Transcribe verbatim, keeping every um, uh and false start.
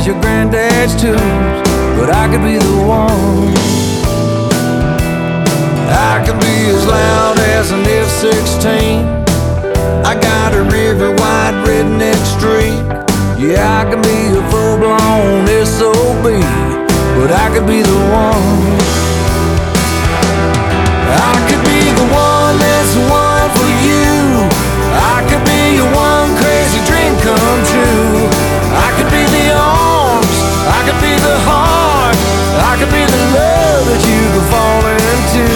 your granddad's tools, but I could be the one. I could be as loud as an F sixteen. I got a river wide redneck streak. Yeah, I could be a full-blown S O B, but I could be the one.